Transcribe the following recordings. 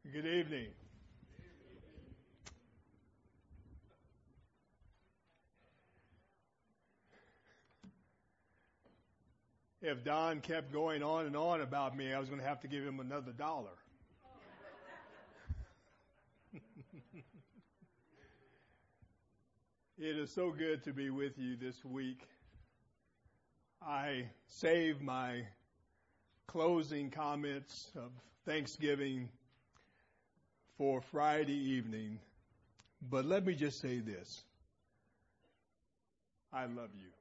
Good evening. If Don kept going on and on about me, I was going to have to give him another $1. It is so good to be with you this week. I saved my closing comments of Thanksgiving for Friday evening, but let me just say this. I love you.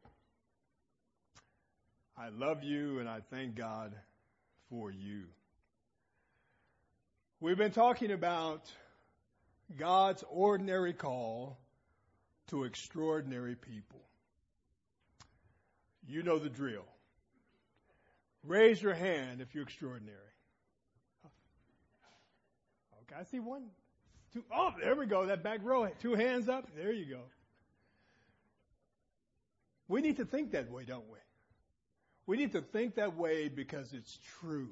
I love you, and I thank God for you. We've been talking about God's ordinary call to extraordinary people. You know the drill. Raise your hand if you're extraordinary. Okay, I see one, two. Oh, there we go. That back row. 2 hands up. There you go. We need to think that way, don't we? We need to think that way because it's true.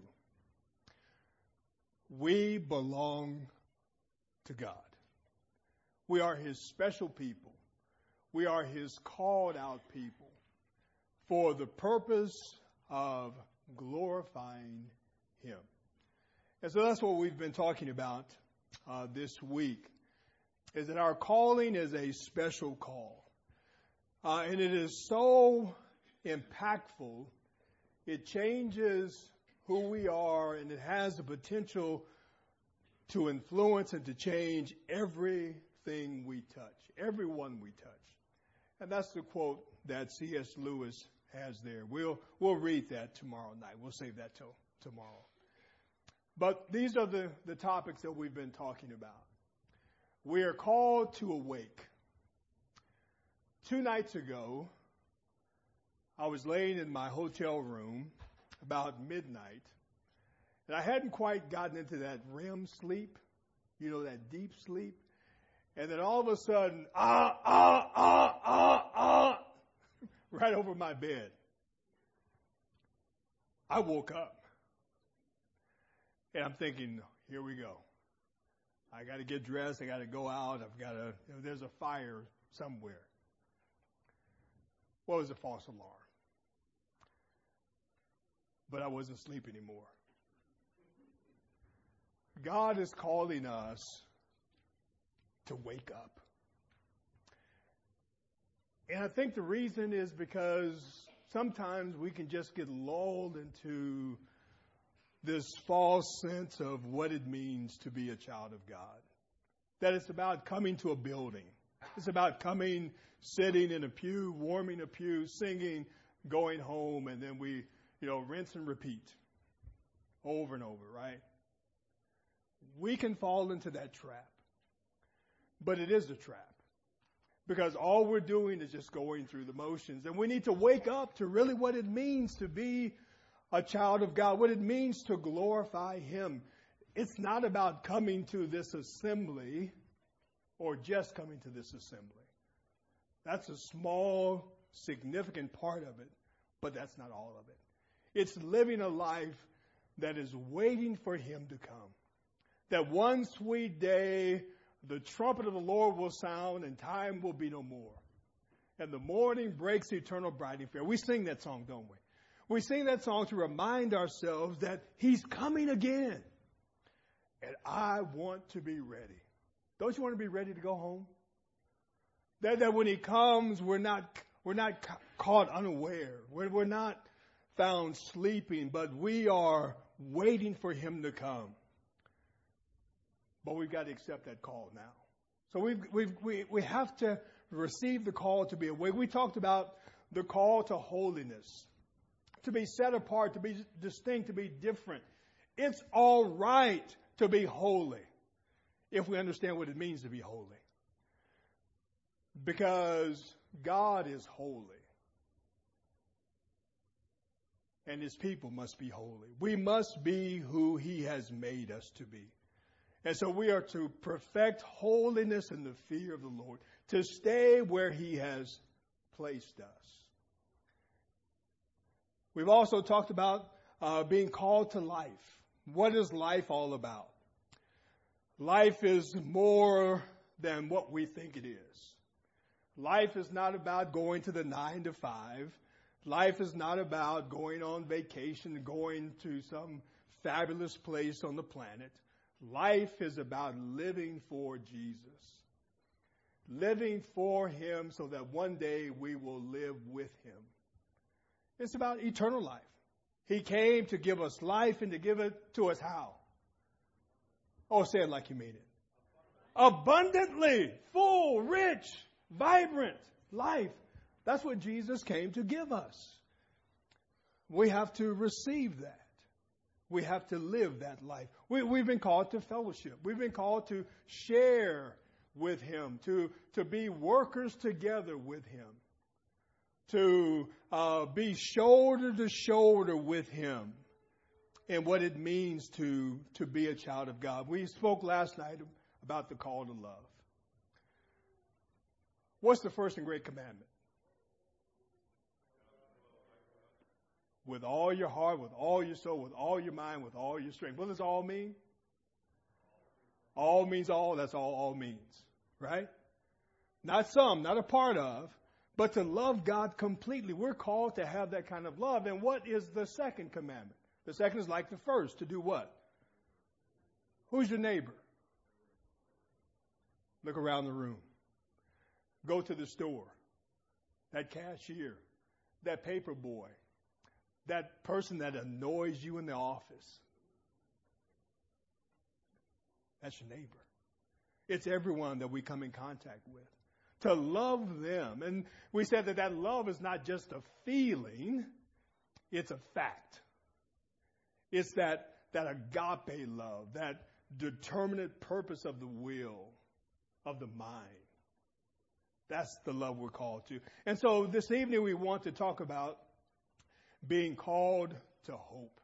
We belong to God. We are His special people. We are His called out people for the purpose of glorifying Him. And so that's what we've been talking about this week, is that our calling is a special call. And it is so impactful. It changes who we are, and it has the potential to influence and to change everything we touch, everyone we touch. And that's the quote that C.S. Lewis has there. We'll read that tomorrow night. We'll save that till tomorrow. But these are the topics that we've been talking about. We are called to awake. 2 nights ago, I was laying in my hotel room about midnight, and I hadn't quite gotten into that REM sleep, that deep sleep. And then all of a sudden, right over my bed. I woke up, and I'm thinking, here we go. I got to get dressed. I got to go out. There's a fire somewhere. Well, it was a false alarm. But I wasn't asleep anymore. God is calling us to wake up. And I think the reason is because sometimes we can just get lulled into this false sense of what it means to be a child of God. That it's about coming to a building. It's about coming, sitting in a pew, warming a pew, singing, going home, and then we rinse and repeat over and over, right? We can fall into that trap. But it is a trap. Because all we're doing is just going through the motions. And we need to wake up to really what it means to be a child of God, what it means to glorify Him. It's not about coming to this assembly or just coming to this assembly. That's a small, significant part of it, but that's not all of it. It's living a life that is waiting for Him to come. That one sweet day, the trumpet of the Lord will sound and time will be no more. And the morning breaks eternal bright and fair. We sing that song, don't we? We sing that song to remind ourselves that He's coming again. And I want to be ready. Don't you want to be ready to go home? That when He comes, we're not caught unaware. We're not found sleeping, but we are waiting for Him to come. But we've got to accept that call now. So we have to receive the call to be awake. We talked about the call to holiness, to be set apart, to be distinct, to be different. It's all right to be holy if we understand what it means to be holy. Because God is holy. And His people must be holy. We must be who He has made us to be. And so we are to perfect holiness in the fear of the Lord, to stay where He has placed us. We've also talked about being called to life. What is life all about? Life is more than what we think it is. Life is not about going to the 9 to 5. Life is not about going on vacation, going to some fabulous place on the planet. Life is about living for Jesus. Living for Him so that one day we will live with Him. It's about eternal life. He came to give us life and to give it to us how? Oh, say it like you mean it. Abundantly, full, rich, vibrant life. That's what Jesus came to give us. We have to receive that. We have to live that life. We've been called to fellowship. We've been called to share with Him, to be workers together with Him, to be shoulder to shoulder with Him in what it means to be a child of God. We spoke last night about the call to love. What's the first and great commandment? With all your heart, with all your soul, with all your mind, with all your strength. What does all mean? All means all. That's all means. Right? Not some, not a part of, but to love God completely. We're called to have that kind of love. And what is the second commandment? The second is like the first. To do what? Who's your neighbor? Look around the room. Go to the store. That cashier. That paper boy. That person that annoys you in the office. That's your neighbor. It's everyone that we come in contact with. To love them. And we said that love is not just a feeling. It's a fact. It's that agape love. That determinate purpose of the will. Of the mind. That's the love we're called to. And so this evening we want to talk about being called to hope.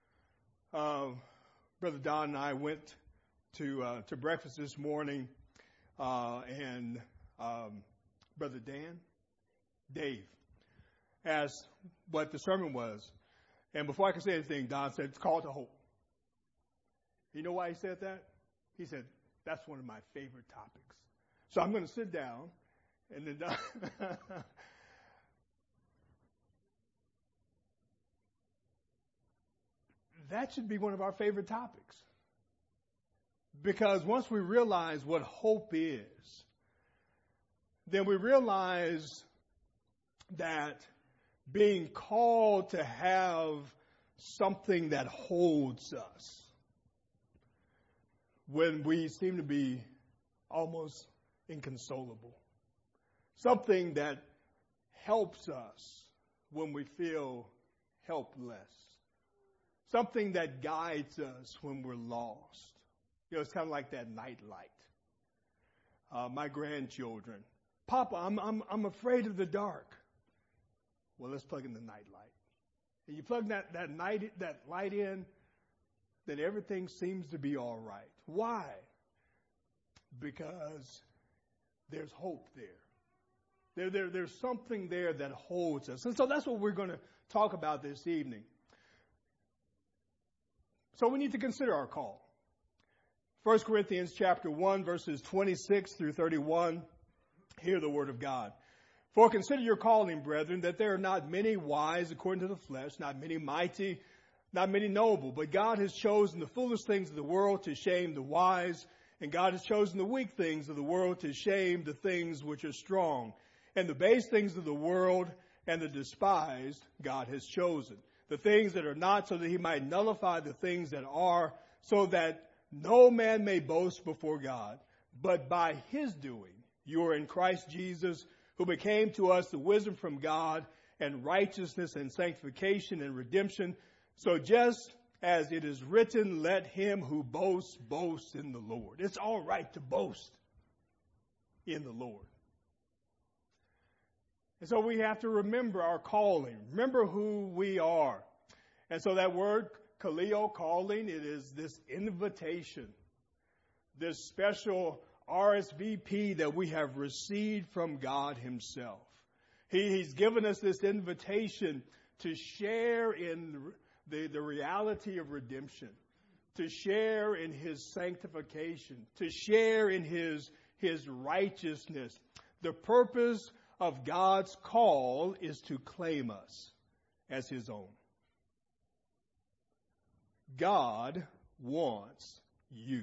Brother Don and I went to breakfast this morning, and Brother Dave, asked what the sermon was. And before I could say anything, Don said, it's called to hope. You know why he said that? He said, that's one of my favorite topics. So I'm going to sit down, and then that should be one of our favorite topics. Because once we realize what hope is, then we realize that being called to have something that holds us when we seem to be almost inconsolable. Something that helps us when we feel helpless. Something that guides us when we're lost. You know, it's kind of like that night light. My grandchildren, Papa, I'm afraid of the dark. Well, let's plug in the night light. And you plug that light in, then everything seems to be all right. Why? Because there's hope there. There's something there that holds us. And so that's what we're going to talk about this evening. So we need to consider our call. 1 Corinthians chapter 1, verses 26 through 31. Hear the word of God. For consider your calling, brethren, that there are not many wise according to the flesh, not many mighty, not many noble, but God has chosen the foolish things of the world to shame the wise, and God has chosen the weak things of the world to shame the things which are strong. And the base things of the world and the despised God has chosen. The things that are not, so that he might nullify the things that are, so that no man may boast before God. But by his doing, you are in Christ Jesus, who became to us the wisdom from God, and righteousness and sanctification and redemption. So just as it is written, let him who boasts, boast in the Lord. It's all right to boast in the Lord. And so we have to remember our calling. Remember who we are. And so that word, kaleo, calling, it is this invitation, this special RSVP that we have received from God himself. He's given us this invitation to share in the reality of redemption, to share in his sanctification, to share in his righteousness. The purpose of God's call is to claim us as his own. God wants you.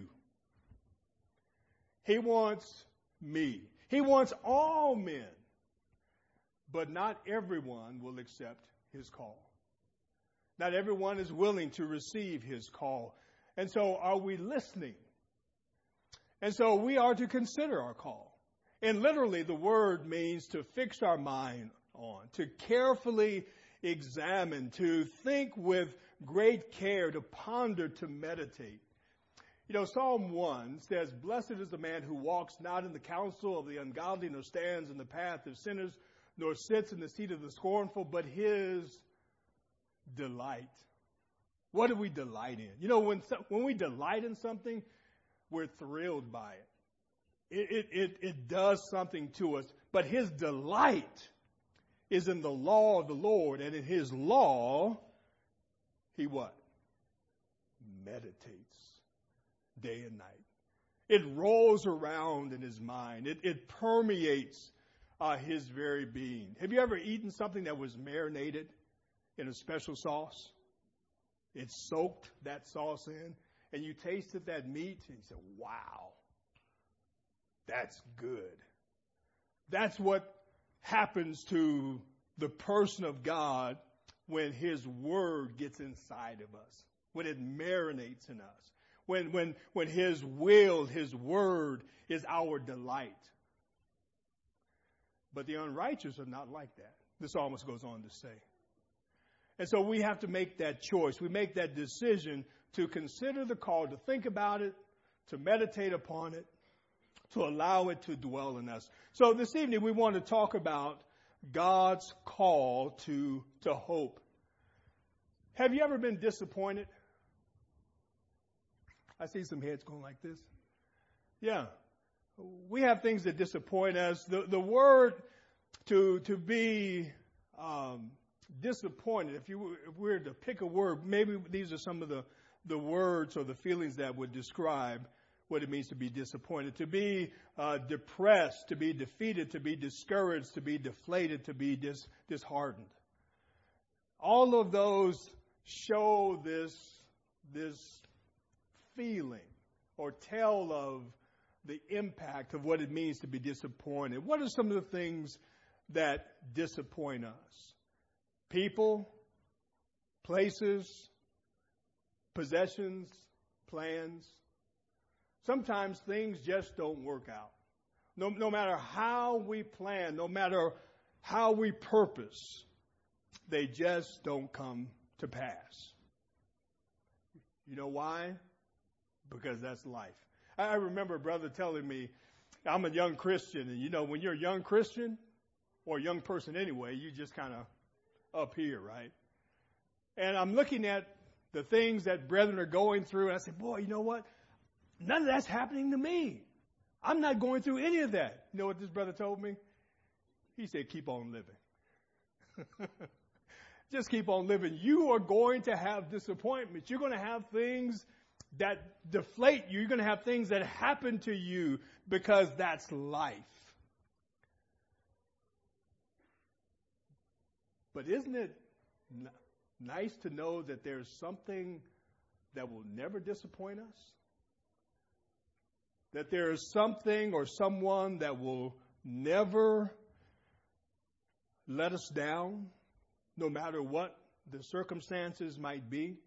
He wants me. He wants all men. But not everyone will accept his call. Not everyone is willing to receive his call. And so are we listening? And so we are to consider our call. And literally the word means to fix our mind on, to carefully examine, to think with great care, to ponder, to meditate. You know, Psalm 1 says, "Blessed is the man who walks not in the counsel of the ungodly, nor stands in the path of sinners, nor sits in the seat of the scornful, but his delight." What do we delight in? You know, when we delight in something, we're thrilled by it. It does something to us. But his delight is in the law of the Lord, and in his law, he what? Meditates day and night. It rolls around in his mind. It permeates his very being. Have you ever eaten something that was marinated in a special sauce? It soaked that sauce in, and you tasted that meat, and you said, wow, that's good. That's what happens to the person of God when his word gets inside of us, when it marinates in us, when his will, his word is our delight. But the unrighteous are not like that. The psalmist goes on to say. And so we have to make that choice. We make that decision to consider the call, to think about it, to meditate upon it, to allow it to dwell in us. So this evening we want to talk about God's call to hope. Have you ever been disappointed? I see some heads going like this. Yeah. We have things that disappoint us. The word to be disappointed, if we're to pick a word, maybe these are some of the words or the feelings that would describe what it means to be disappointed. To be depressed, to be defeated, to be discouraged, to be deflated, to be disheartened. All of those show this feeling or tell of the impact of what it means to be disappointed. What are some of the things that disappoint us? People, places, possessions, plans. Sometimes things just don't work out. No matter how we plan, no matter how we purpose, they just don't come to pass. You know why? Because that's life. I remember a brother telling me, I'm a young Christian, and you know, when you're a young Christian, or a young person anyway, you just kind of up here, right? And I'm looking at the things that brethren are going through, and I said, boy, you know what? None of that's happening to me. I'm not going through any of that. You know what this brother told me? He said, keep on living. Just keep on living. You are going to have disappointments. You're going to have things that deflate you. You're going to have things that happen to you because that's life. But isn't it nice to know that there's something that will never disappoint us? That there is something or someone that will never let us down, no matter what the circumstances might be.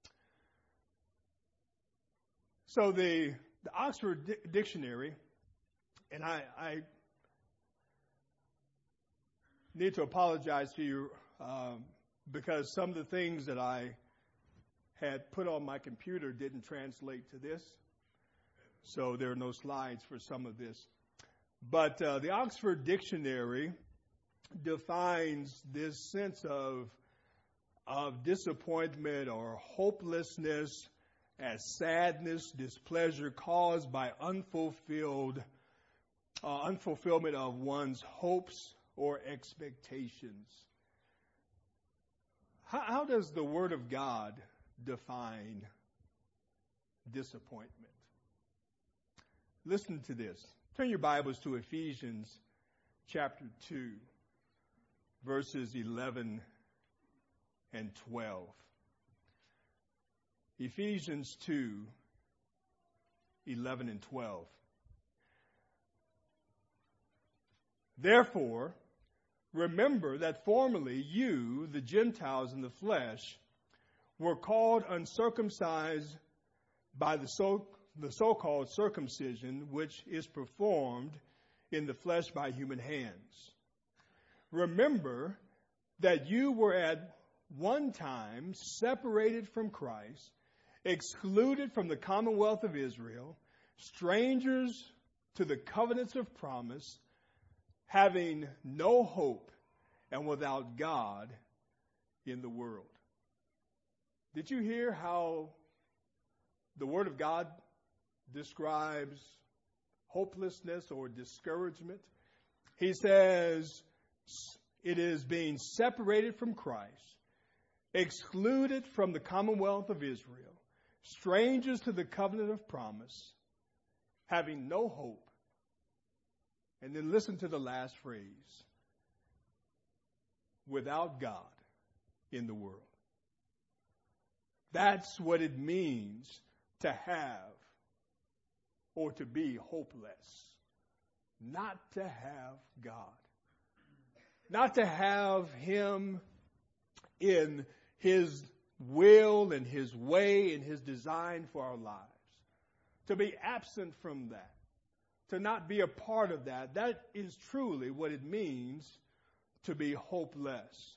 So the Oxford Dictionary, and I need to apologize to you because some of the things that I had put on my computer didn't translate to this. So there are no slides for some of this. But the Oxford Dictionary defines this sense of disappointment or hopelessness as sadness, displeasure caused by unfulfillment of one's hopes or expectations. How does the Word of God define disappointment. Listen to this. Turn your Bibles to Ephesians chapter 2, verses 11 and 12. Ephesians 2, 11 and 12. Therefore, remember that formerly you, the Gentiles in the flesh, were called uncircumcised by the so-called circumcision, which is performed in the flesh by human hands. Remember that you were at one time separated from Christ, excluded from the commonwealth of Israel, strangers to the covenants of promise, having no hope and without God in the world. Did you hear how the Word of God describes hopelessness or discouragement? He says it is being separated from Christ, excluded from the commonwealth of Israel, strangers to the covenant of promise, having no hope. And then listen to the last phrase, without God in the world. That's what it means to have or to be hopeless. Not to have God. Not to have Him in His will and His way and His design for our lives. To be absent from that. To not be a part of that. That is truly what it means to be hopeless.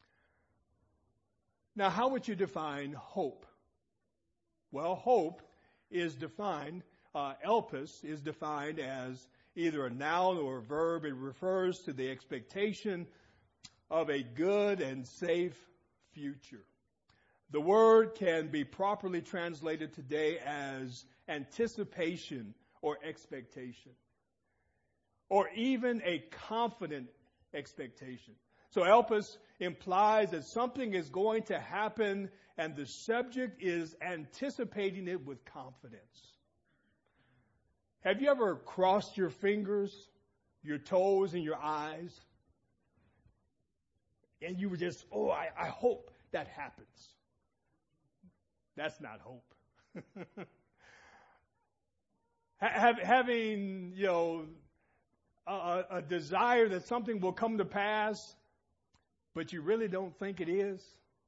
Now, how would you define hope? Well, hope is defined, elpis is defined as either a noun or a verb. It refers to the expectation of a good and safe future. The word can be properly translated today as anticipation or expectation, or even a confident expectation. So elpis implies that something is going to happen and the subject is anticipating it with confidence. Have you ever crossed your fingers, your toes, and your eyes? And you were just, I hope that happens. That's not hope. Having, a desire that something will come to pass, but you really don't think it is,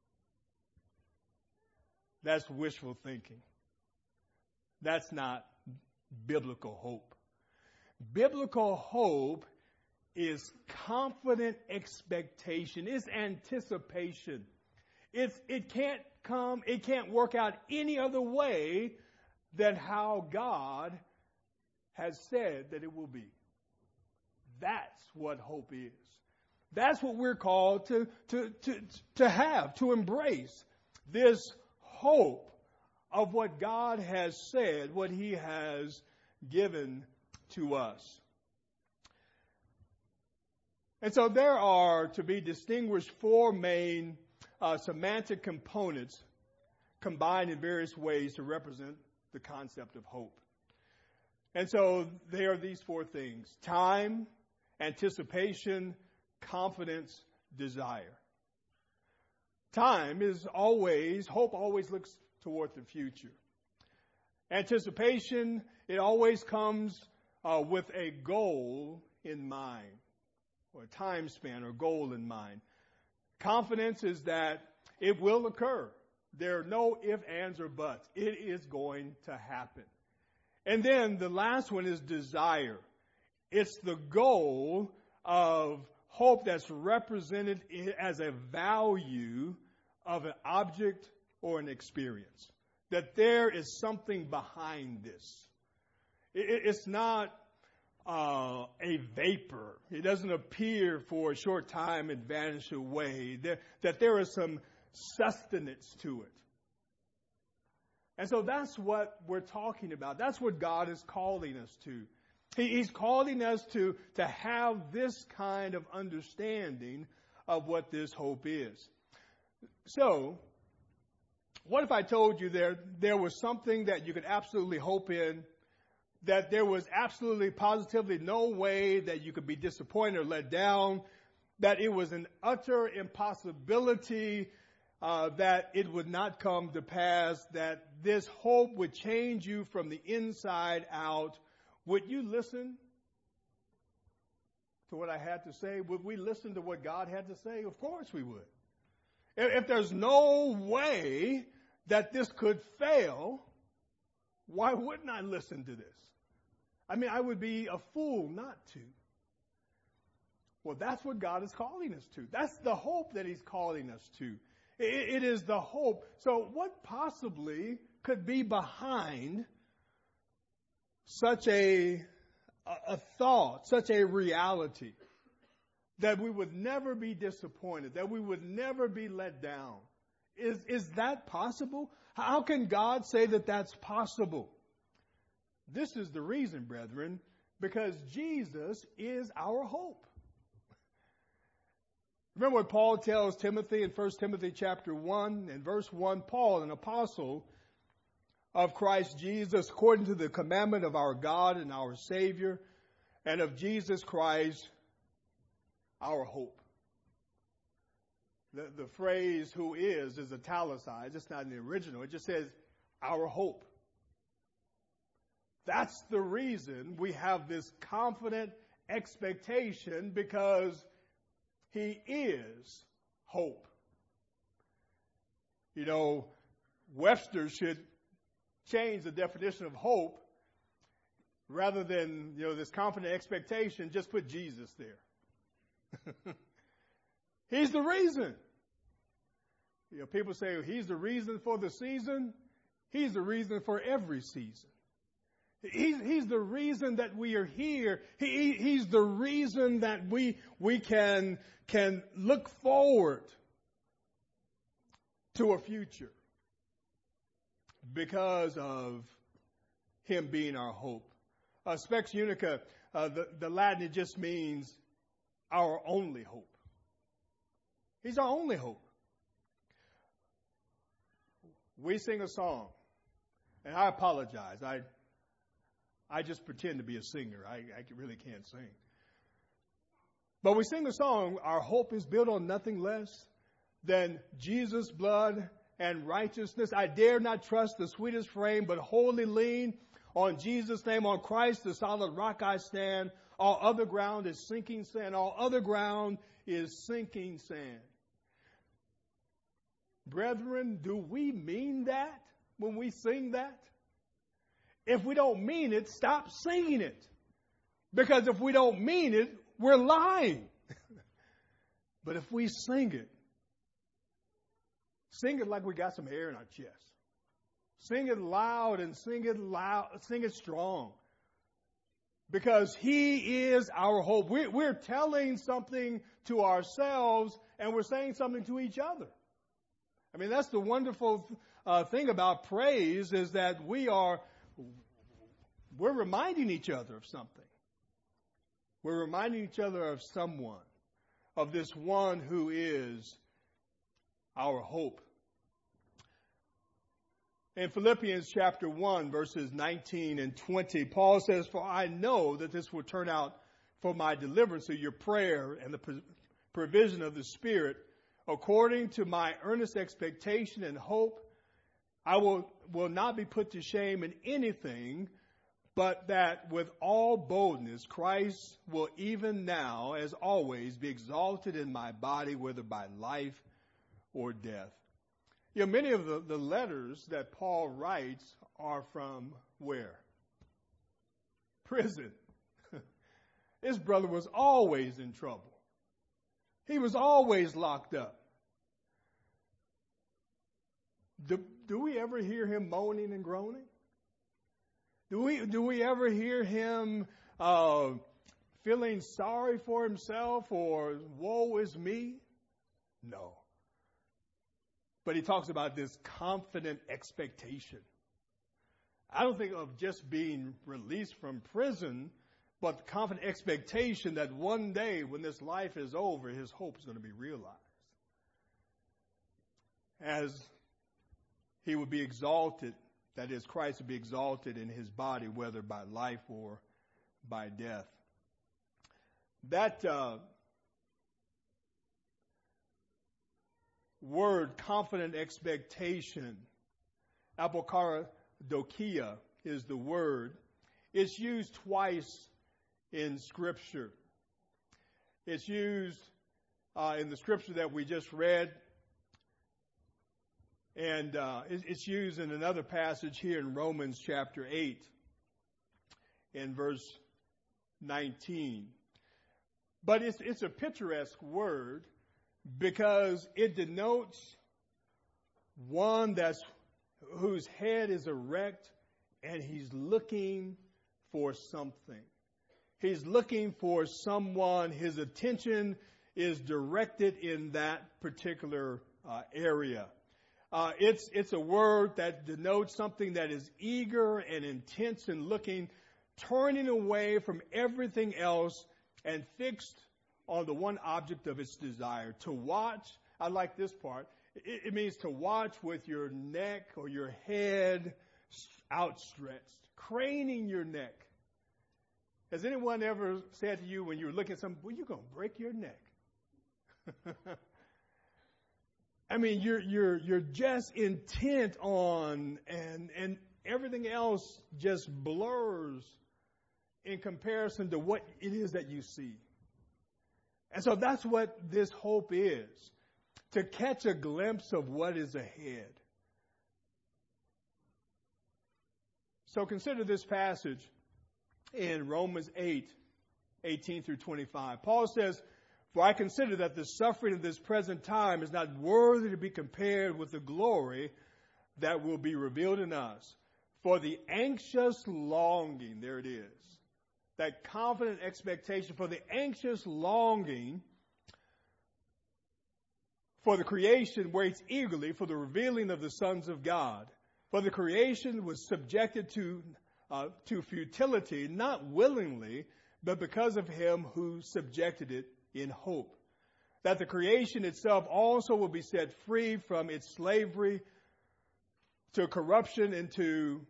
that's wishful thinking. That's not biblical hope. Biblical hope is confident expectation. It's anticipation. It can't work out any other way than how God has said that it will be. That's what hope is. That's what we're called to have, to embrace. This hope of what God has said, what He has given to us. And so there are to be distinguished four main semantic components combined in various ways to represent the concept of hope. And so there are these four things: time, anticipation, confidence, desire. Hope always looks toward the future. Anticipation, it always comes with a goal in mind, or a time span or goal in mind. Confidence is that it will occur. There are no ifs, ands, or buts. It is going to happen. And then the last one is desire. It's the goal of hope that's represented as a value of an object or an experience. That there is something behind this. It's not a vapor. It doesn't appear for a short time and vanish away. That there is some sustenance to it. And so that's what we're talking about. That's what God is calling us to. He's calling us to have this kind of understanding of what this hope is. So, What if I told you there was something that you could absolutely hope in, that there was absolutely, positively no way that you could be disappointed or let down, that it was an utter impossibility that it would not come to pass, that this hope would change you from the inside out? Would you listen to what I had to say? Would we listen to what God had to say? Of course we would. If there's no way that this could fail, why wouldn't I listen to this? I mean, I would be a fool not to. Well, that's what God is calling us to. That's the hope that He's calling us to. It is the hope. So what possibly could be behind such a thought, such a reality, that we would never be disappointed, that we would never be let down? Is that possible? How can God say that that's possible? This is the reason, brethren, because Jesus is our hope. Remember what Paul tells Timothy in 1 Timothy chapter 1 and verse 1, Paul, an apostle of Christ Jesus, according to the commandment of our God and our Savior, and of Jesus Christ, our hope. The phrase "who is" italicized. It's not in the original. It just says our hope. That's the reason we have this confident expectation, because He is hope. You know, Webster should change the definition of hope. Rather than, this confident expectation, just put Jesus there. He's the reason. People say He's the reason for the season. He's the reason for every season. He's the reason that we are here. He's the reason that we can look forward to a future because of Him being our hope. Spex unica, the Latin, it just means our only hope. He's our only hope. We sing a song, and I apologize. I just pretend to be a singer. I really can't sing. But we sing a song, our hope is built on nothing less than Jesus' blood and righteousness. I dare not trust the sweetest frame, but wholly lean on Jesus' name, on Christ, the solid rock I stand. All other ground is sinking sand. All other ground is sinking sand. Brethren, do we mean that when we sing that? If we don't mean it, stop singing it. Because if we don't mean it, we're lying. But if we sing it like we got some air in our chest. Sing it loud and sing it strong. Because He is our hope. We're telling something to ourselves, and we're saying something to each other. I mean, that's the wonderful thing about praise, is that we're reminding each other of something. We're reminding each other of someone, of this one who is our hope. In Philippians chapter 1, verses 19 and 20, Paul says, "For I know that this will turn out for my deliverance through your prayer and the provision of the Spirit, according to my earnest expectation and hope. I will not be put to shame in anything, but that with all boldness Christ will even now, as always, be exalted in my body, whether by life or death." Many of the letters that Paul writes are from where? Prison. His brother was always in trouble. He was always locked up. Do we ever hear him moaning and groaning? Do we ever hear him feeling sorry for himself or woe is me? No. But he talks about this confident expectation. I don't think of just being released from prison, but the confident expectation that one day when this life is over, his hope is going to be realized. As he would be exalted, that is, Christ would be exalted in his body, whether by life or by death. That word, confident expectation, apokaradokia is the word. It's used twice in Scripture. It's used in the Scripture that we just read, and it's used in another passage here in Romans chapter 8 in verse 19. But it's a picturesque word because it denotes one whose head is erect and he's looking for something. He's looking for someone. His attention is directed in that particular area. It's a word that denotes something that is eager and intense and looking, turning away from everything else and fixed on the one object of its desire. To watch, I like this part, it means to watch with your neck or your head outstretched, craning your neck. Has anyone ever said to you when you were looking at something, well, you're going to break your neck? I mean, you're just intent on, and everything else just blurs in comparison to what it is that you see. And so that's what this hope is, to catch a glimpse of what is ahead. So consider this passage in Romans 8:18 through 25. Paul says, "For I consider that the suffering of this present time is not worthy to be compared with the glory that will be revealed in us. For the anxious longing," there it is, that confident expectation, for the anxious longing for the creation waits eagerly for the revealing of the sons of God. For the creation was subjected to futility, not willingly, but because of him who subjected it in hope, that the creation itself also will be set free from its slavery to corruption into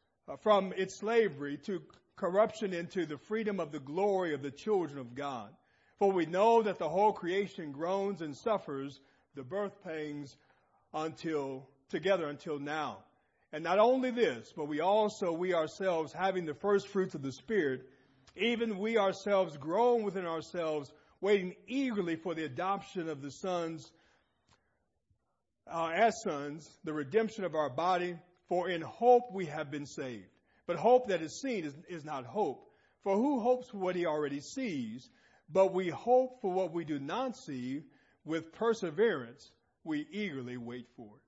the freedom of the glory of the children of God. For we know that the whole creation groans and suffers the birth pangs together until now. And not only this, but we ourselves, having the first fruits of the Spirit, even we ourselves groan within ourselves, waiting eagerly for the adoption of the sons, as sons, the redemption of our body. For in hope we have been saved. But hope that is seen is not hope. For who hopes for what he already sees? But we hope for what we do not see. With perseverance, we eagerly wait for it.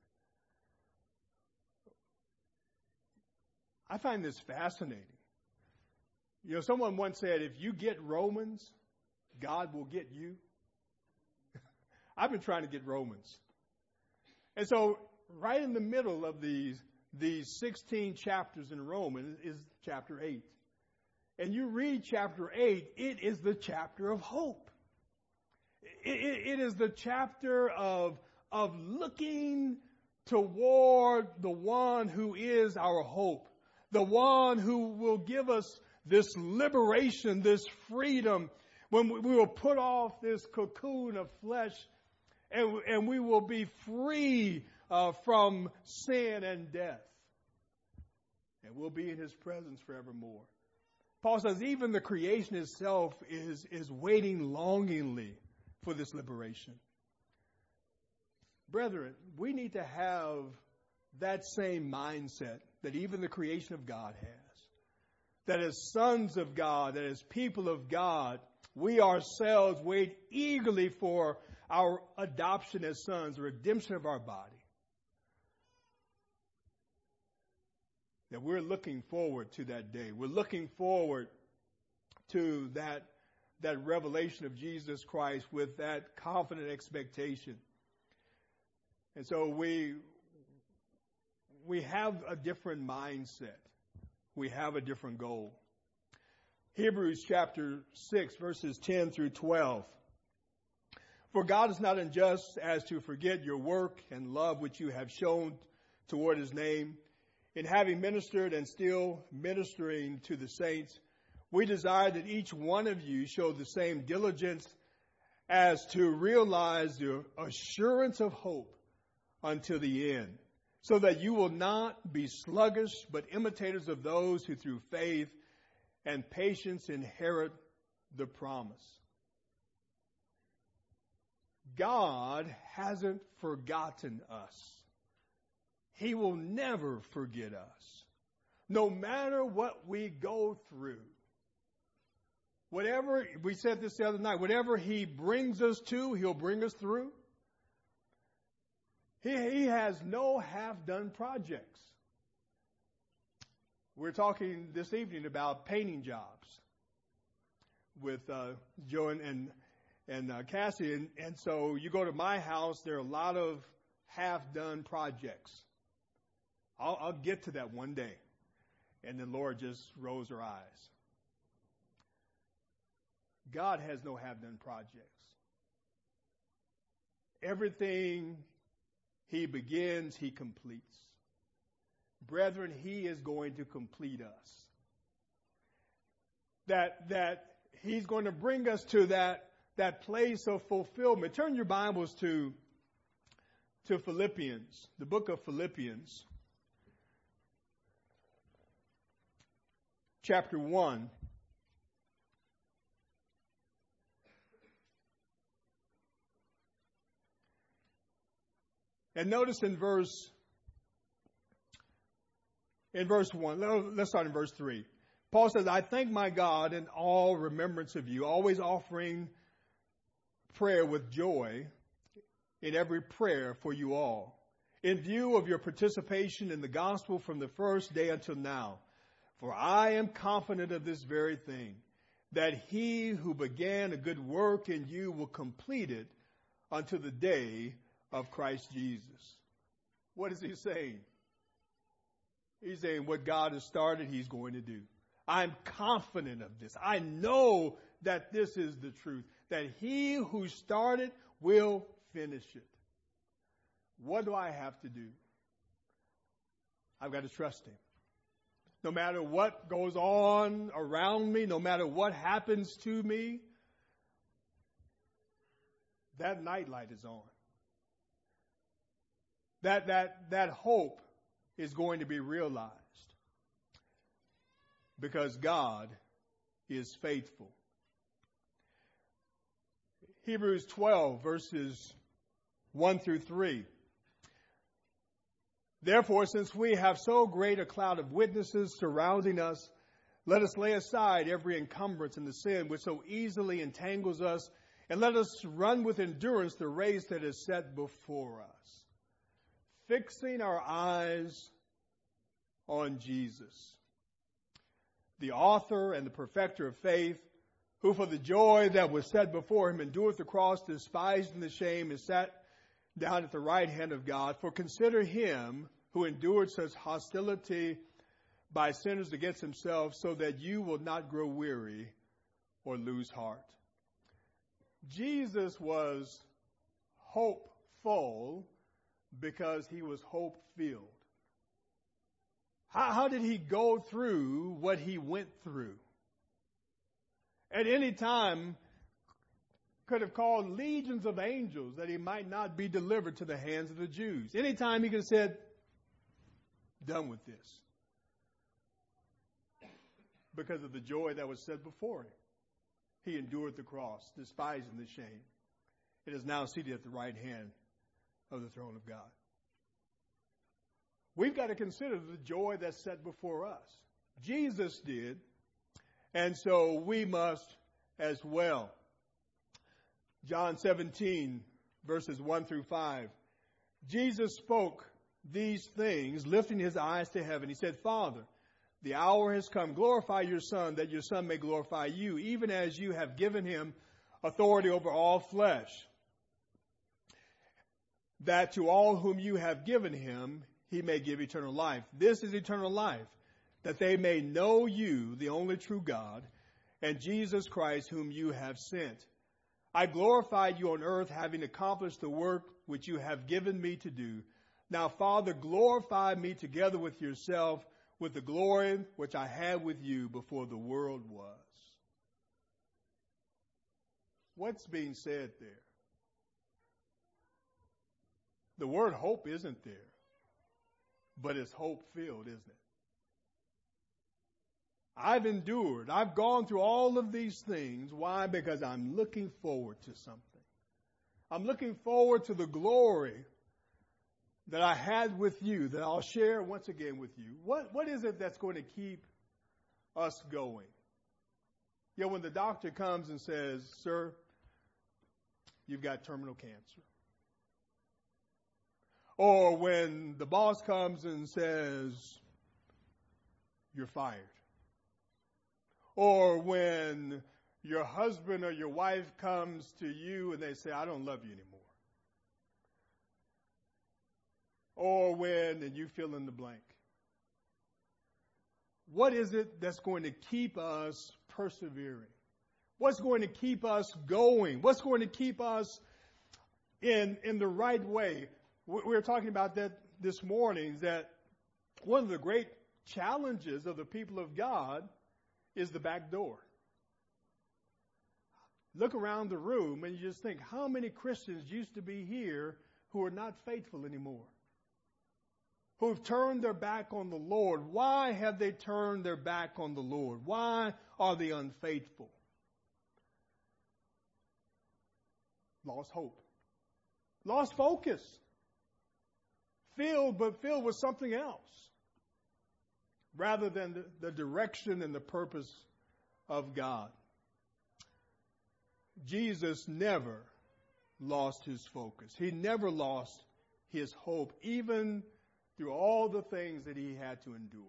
I find this fascinating. You know, someone once said, if you get Romans, God will get you. I've been trying to get Romans. And so right in the middle of these 16 chapters in Romans is chapter 8. And you read chapter 8, it is the chapter of hope. It is the chapter of looking toward the one who is our hope, the one who will give us this liberation, this freedom, when we will put off this cocoon of flesh and we will be free from sin and death. And we'll be in his presence forevermore. Paul says even the creation itself is waiting longingly for this liberation. Brethren, we need to have that same mindset that even the creation of God has. That as sons of God, that as people of God, we ourselves wait eagerly for our adoption as sons, the redemption of our body. That we're looking forward to that day. We're looking forward to that revelation of Jesus Christ with that confident expectation. And so we have a different mindset. We have a different goal. Hebrews chapter 6, verses 10 through 12. For God is not unjust as to forget your work and love which you have shown toward his name. In having ministered and still ministering to the saints, we desire that each one of you show the same diligence as to realize the assurance of hope until the end, so that you will not be sluggish, but imitators of those who through faith and patience inherit the promise. God hasn't forgotten us. He will never forget us. No matter what we go through, whatever, we said this the other night, whatever He brings us to, He'll bring us through. He has no half-done projects. We're talking this evening about painting jobs with Joe and Cassie. And so you go to my house, there are a lot of half-done projects. I'll get to that one day. And the Lord just rolls her eyes. God has no half-done projects. Everything He begins, He completes. Brethren, He is going to complete us. That He's going to bring us to that place of fulfillment. Turn your Bibles to Philippians, the book of Philippians, chapter 1. And notice in verse 1, let's start in verse 3. Paul says, I thank my God in all remembrance of you, always offering prayer with joy in every prayer for you all, in view of your participation in the gospel from the first day until now. For I am confident of this very thing, that He who began a good work in you will complete it unto the day of Christ Jesus. What is he saying? He's saying what God has started, He's going to do. I'm confident of this. I know that this is the truth, that He who started will finish it. What do I have to do? I've got to trust Him. No matter what goes on around me, no matter what happens to me, that nightlight is on. That hope is going to be realized because God is faithful. Hebrews 12, verses 1 through 3. Therefore, since we have so great a cloud of witnesses surrounding us, let us lay aside every encumbrance and the sin which so easily entangles us, and let us run with endurance the race that is set before us, fixing our eyes on Jesus, the author and the perfecter of faith, who for the joy that was set before Him endured the cross, despising the shame, and sat down at the right hand of God. For consider Him who endured such hostility by sinners against Himself, so that you will not grow weary or lose heart. Jesus was hopeful because He was hope-filled. How did He go through what He went through? At any time, could have called legions of angels that He might not be delivered to the hands of the Jews. Anytime He could have said, done with this. Because of the joy that was set before Him. He endured the cross, despising the shame. It is now seated at the right hand of the throne of God. We've got to consider the joy that's set before us. Jesus did, and so we must as well. John 17, verses 1 through 5. Jesus spoke these things, lifting His eyes to heaven. He said, Father, the hour has come. Glorify your Son, that your Son may glorify you, even as you have given Him authority over all flesh, that to all whom you have given Him, He may give eternal life. This is eternal life, that they may know you, the only true God, and Jesus Christ, whom you have sent. I glorified you on earth, having accomplished the work which you have given me to do. Now, Father, glorify me together with yourself with the glory which I had with you before the world was. What's being said there? The word hope isn't there, but it's hope-filled, isn't it? I've endured. I've gone through all of these things. Why? Because I'm looking forward to something. I'm looking forward to the glory that I had with you, that I'll share once again with you. What is it that's going to keep us going? You know, when the doctor comes and says, sir, you've got terminal cancer. Or when the boss comes and says, you're fired. Or when your husband or your wife comes to you and they say, I don't love you anymore. Or when, and you fill in the blank. What is it that's going to keep us persevering? What's going to keep us going? What's going to keep us in the right way? We were talking about that this morning, that one of the great challenges of the people of God is the back door. Look around the room and you just think, how many Christians used to be here who are not faithful anymore? Who've turned their back on the Lord. Why have they turned their back on the Lord? Why are they unfaithful? Lost hope. Lost focus. Filled with something else. Rather than the direction and the purpose of God. Jesus never lost his focus. He never lost his hope, even through all the things that he had to endure.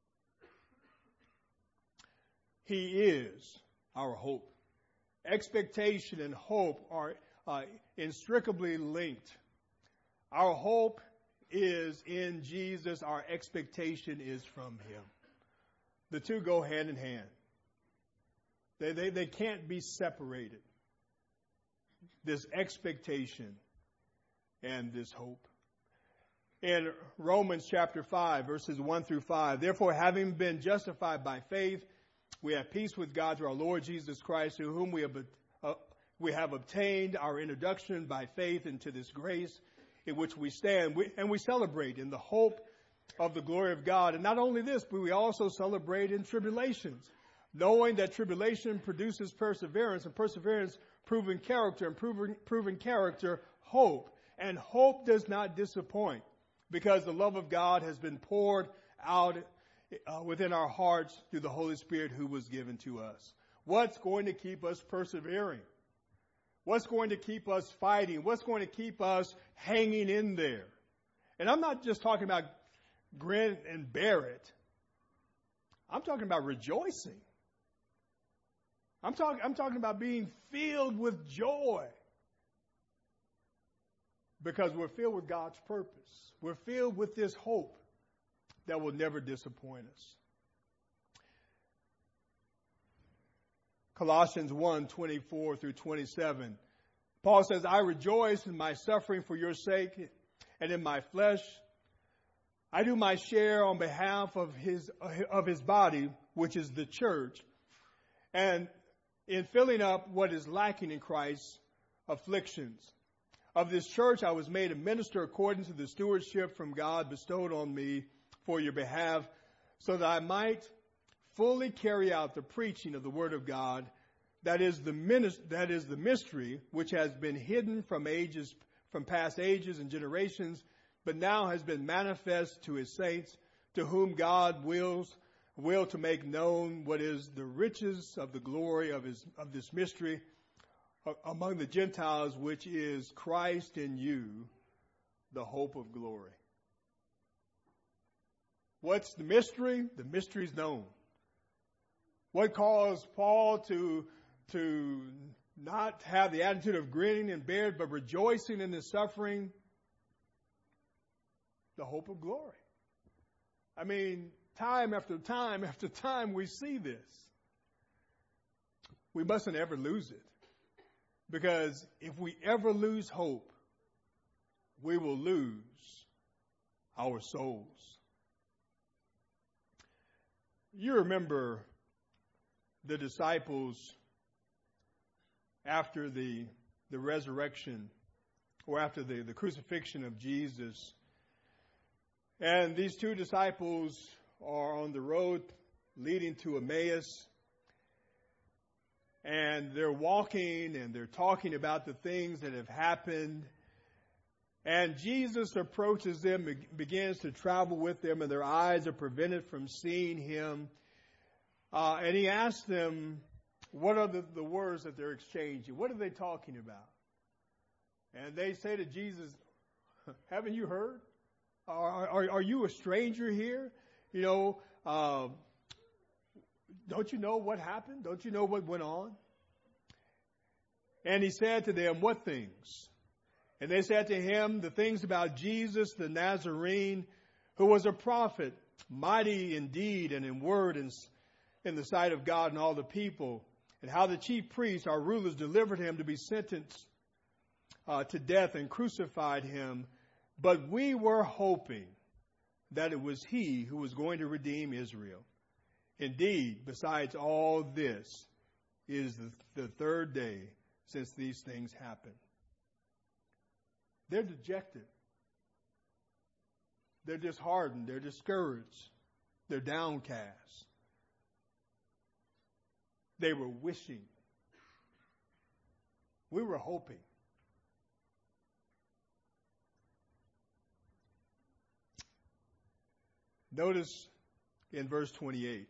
He is our hope. Expectation and hope are inextricably linked. Our hope is in Jesus. Our expectation is from him. The two go hand in hand. They can't be separated. This expectation and this hope. In Romans chapter 5, verses 1 through 5, therefore, having been justified by faith, we have peace with God through our Lord Jesus Christ, through whom we have obtained our introduction by faith into this grace in which we stand, and we celebrate in the hope of the glory of God. And not only this, but we also celebrate in tribulations, knowing that tribulation produces perseverance, and perseverance proven character, and proven character hope. And hope does not disappoint, because the love of God has been poured out within our hearts through the Holy Spirit who was given to us. What's going to keep us persevering? What's going to keep us fighting? What's going to keep us hanging in there? And I'm not just talking about grin and bear it. I'm talking about rejoicing. I'm talking about being filled with joy. Because we're filled with God's purpose. We're filled with this hope that will never disappoint us. Colossians 1:24 through 27. Paul says, I rejoice in my suffering for your sake, and in my flesh I do my share on behalf of his body, which is the church, and in filling up what is lacking in Christ's afflictions. Of this church I was made a minister according to the stewardship from God bestowed on me for your behalf, so that I might fully carry out the preaching of the word of God, that is the mystery which has been hidden from past ages and generations, but now has been manifest to his saints, to whom God will to make known what is the riches of the glory of this mystery among the Gentiles, which is Christ in you, the hope of glory. What's the mystery? The mystery is known. What caused Paul to not have the attitude of grinning and bearing, but rejoicing in his suffering? The hope of glory. I mean, time after time after time we see this. We mustn't ever lose it. Because if we ever lose hope, we will lose our souls. You remember the disciples after the resurrection, or after the crucifixion of Jesus. And these two disciples are on the road leading to Emmaus. And they're walking and they're talking about the things that have happened. And Jesus approaches them, begins to travel with them, and their eyes are prevented from seeing him. And he asks them, what are the words that they're exchanging? What are they talking about? And they say to Jesus, haven't you heard? Are you a stranger here? You know, don't you know what happened? Don't you know what went on? And he said to them, what things? And they said to him, the things about Jesus the Nazarene, who was a prophet, mighty in deed and in word and in the sight of God and all the people, and how the chief priests, our rulers, delivered him to be sentenced to death and crucified him. But we were hoping that it was he who was going to redeem Israel. Indeed, besides all this, it is the third day since these things happened. They're dejected. They're disheartened. They're discouraged. They're downcast. They were wishing. We were hoping. Notice in verse 28.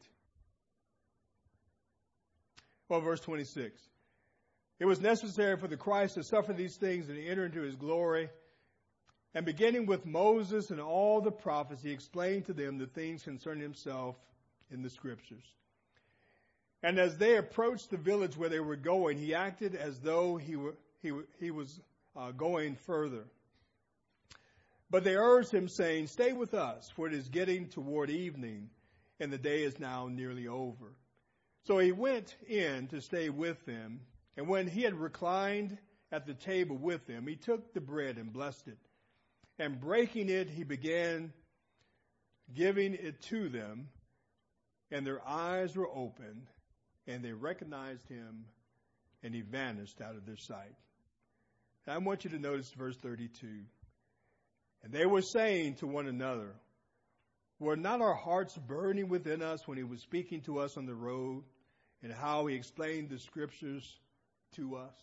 Well, verse 26. It was necessary for the Christ to suffer these things and enter into his glory. And beginning with Moses and all the prophets, he explained to them the things concerning himself in the Scriptures. And as they approached the village where they were going, he acted as though he was going further. But they urged him, saying, stay with us, for it is getting toward evening, and the day is now nearly over. So he went in to stay with them. And when he had reclined at the table with them, he took the bread and blessed it. And breaking it, he began giving it to them. And their eyes were opened, and they recognized him, and he vanished out of their sight. Now, I want you to notice verse 32. And they were saying to one another, were not our hearts burning within us when he was speaking to us on the road, and how he explained the Scriptures to us?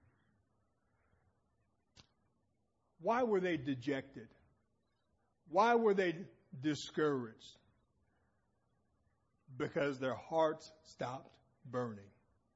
Why were they dejected? Why were they discouraged? Because their hearts stopped burning.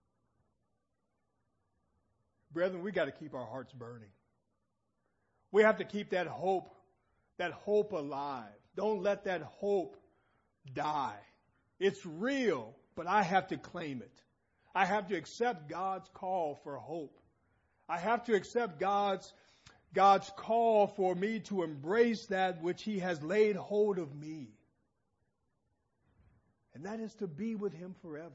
Brethren, we got to keep our hearts burning. We have to keep that hope alive. Don't let that hope die. It's real, but I have to claim it. I have to accept God's call for hope. I have to accept God's call for me to embrace that which he has laid hold of me. And that is to be with him forever.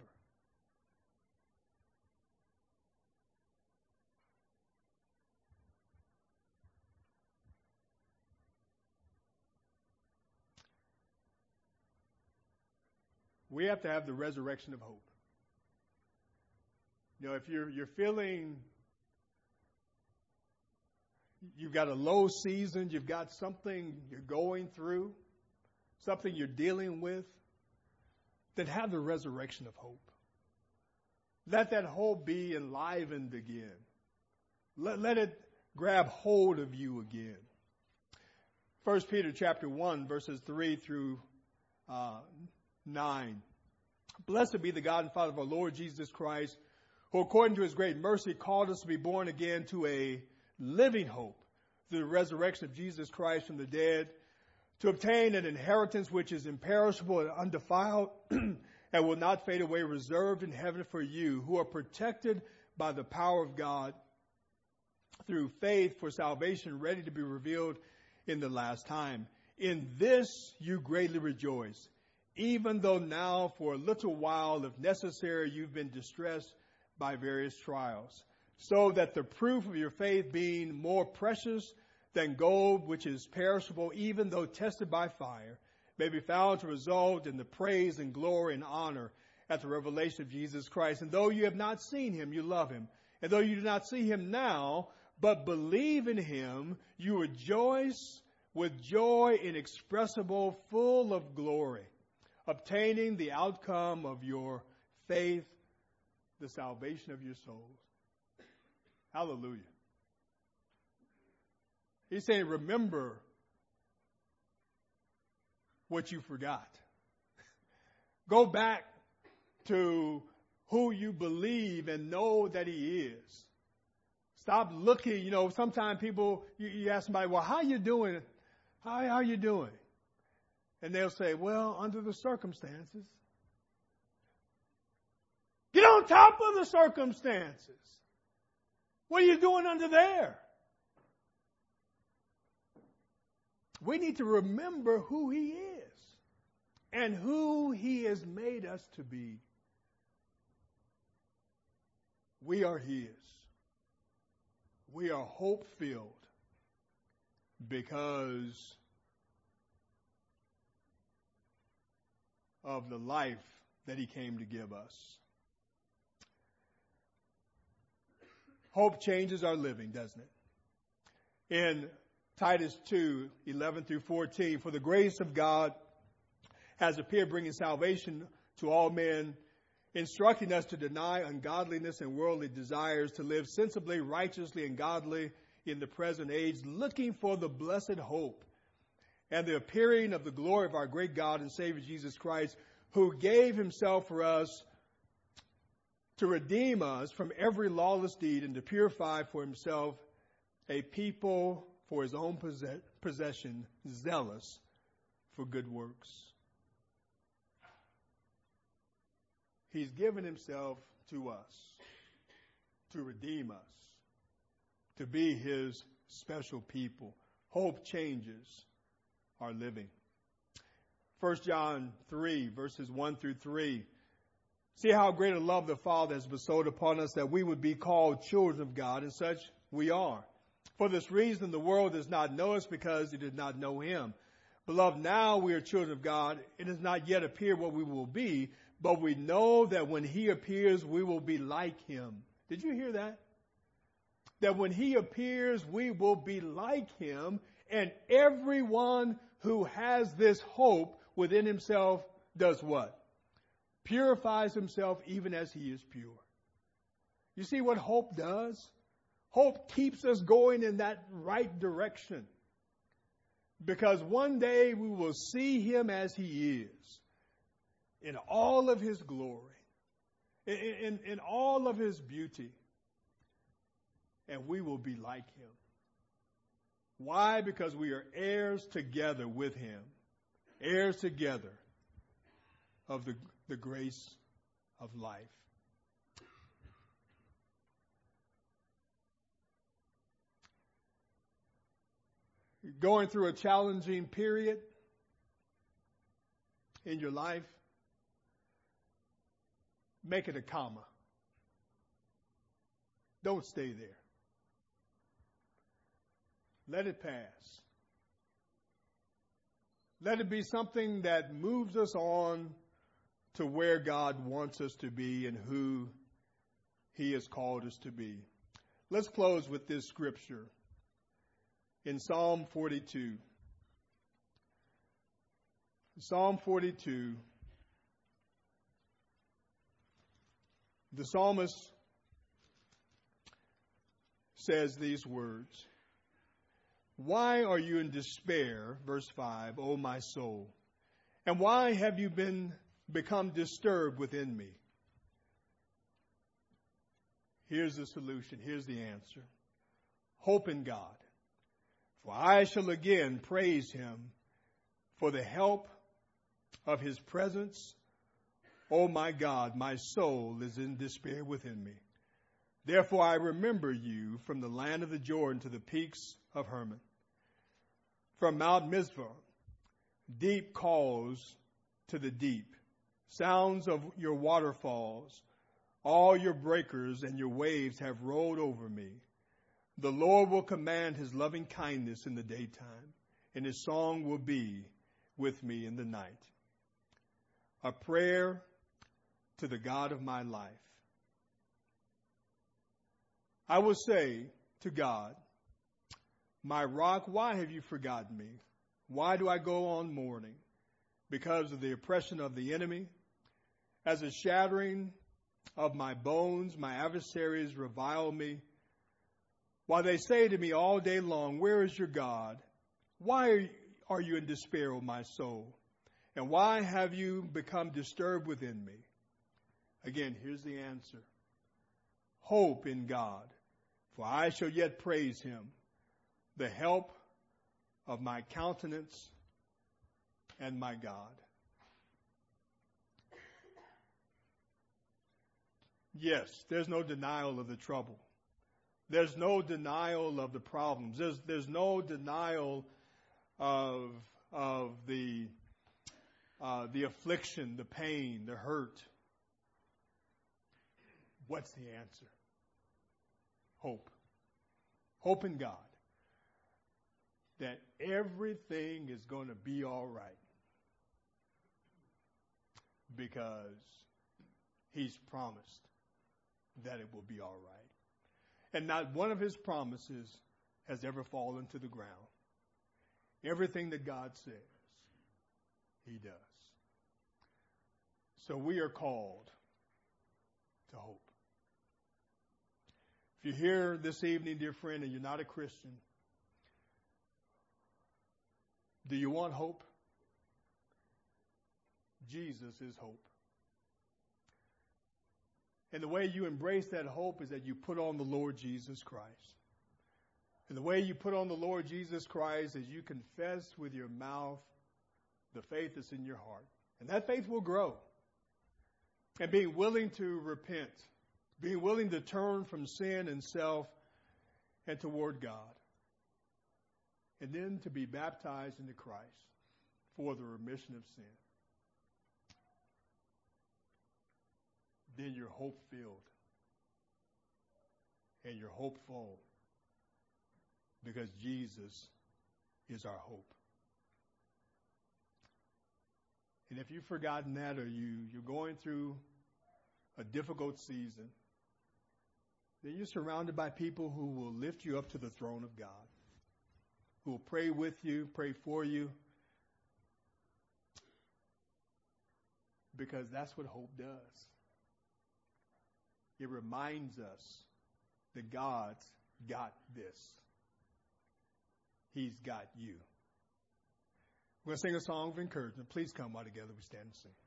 We have to have the resurrection of hope. You know, if you're feeling you've got a low season, you've got something you're going through, something you're dealing with, then have the resurrection of hope. Let that hope be enlivened again. Let it grab hold of you again. 1 Peter chapter 1, verses 3 through 9. Blessed be the God and Father of our Lord Jesus Christ, who according to his great mercy called us to be born again to a living hope through the resurrection of Jesus Christ from the dead, to obtain an inheritance which is imperishable and undefiled and will not fade away, reserved in heaven for you, who are protected by the power of God through faith for salvation, ready to be revealed in the last time. In this you greatly rejoice, even though now for a little while, if necessary, you've been distressed by various trials, so that the proof of your faith, being more precious than gold which is perishable, even though tested by fire, may be found to result in the praise and glory and honor at the revelation of Jesus Christ. And though you have not seen him, you love him. And though you do not see him now, but believe in him, you rejoice with joy inexpressible, full of glory, obtaining the outcome of your faith, the salvation of your souls. Hallelujah. He's saying, remember what you forgot. Go back to who you believe and know that he is. Stop looking, sometimes people, you ask somebody, well, how you doing? How you doing? And they'll say, well, under the circumstances. Get on top of the circumstances. What are you doing under there? We need to remember who he is and who he has made us to be. We are his. We are hope-filled because of the life that he came to give us. Hope changes our living, doesn't it? In Titus 2, 11 through 14, for the grace of God has appeared, bringing salvation to all men, instructing us to deny ungodliness and worldly desires, to live sensibly, righteously, and godly in the present age, looking for the blessed hope and the appearing of the glory of our great God and Savior Jesus Christ, who gave himself for us to redeem us from every lawless deed and to purify for himself a people for his own possession, zealous for good works. He's given himself to us, to redeem us, to be his special people. Hope changes our living. 1 John 3, verses 1 through 3. See how great a love the Father has bestowed upon us, that we would be called children of God, and such we are. For this reason, the world does not know us, because it did not know him. Beloved, now we are children of God. It has not yet appeared what we will be, but we know that when he appears, we will be like him. Did you hear that? That when he appears, we will be like him, and everyone who has this hope within himself does what? Purifies himself even as he is pure. You see what hope does? Hope keeps us going in that right direction. Because one day we will see him as he is, in all of his glory, in all of his beauty, and we will be like him. Why? Because we are heirs together with him, heirs together of the grace of life. Going through a challenging period in your life, make it a comma. Don't stay there. Let it pass. Let it be something that moves us on to where God wants us to be and who he has called us to be. Let's close with this scripture in Psalm 42. Psalm 42. The psalmist says these words. Why are you in despair, verse 5, O my soul? And why have you become disturbed within me? Here's the solution. Here's the answer. Hope in God. For I shall again praise him for the help of his presence. O my God, my soul is in despair within me. Therefore I remember you from the land of the Jordan to the peaks of Hermon. From Mount Mizpah, deep calls to the deep. Sounds of your waterfalls. All your breakers and your waves have rolled over me. The Lord will command his loving kindness in the daytime, and his song will be with me in the night. A prayer to the God of my life. I will say to God, my rock, why have you forgotten me? Why do I go on mourning? Because of the oppression of the enemy? As a shattering of my bones, my adversaries revile me. While they say to me all day long, where is your God? Why are you in despair, O my soul? And why have you become disturbed within me? Again, here's the answer. Hope in God, for I shall yet praise him, the help of my countenance and my God. Yes, there's no denial of the trouble. There's no denial of the problems. There's no denial of the affliction, the pain, the hurt. What's the answer? Hope. Hope in God that everything is going to be all right because he's promised that it will be all right. And not one of his promises has ever fallen to the ground. Everything that God says, he does. So we are called to hope. If you're here this evening, dear friend, and you're not a Christian, do you want hope? Jesus is hope. And the way you embrace that hope is that you put on the Lord Jesus Christ. And the way you put on the Lord Jesus Christ is you confess with your mouth the faith that's in your heart. And that faith will grow. And being willing to repent, being willing to turn from sin and self and toward God. And then to be baptized into Christ for the remission of sin. Then you're hope-filled and you're hopeful because Jesus is our hope. And if you've forgotten that or you're going through a difficult season, then you're surrounded by people who will lift you up to the throne of God, who will pray with you, pray for you, because that's what hope does. It reminds us that God's got this. He's got you. We're going to sing a song of encouragement. Please come while together we stand and sing.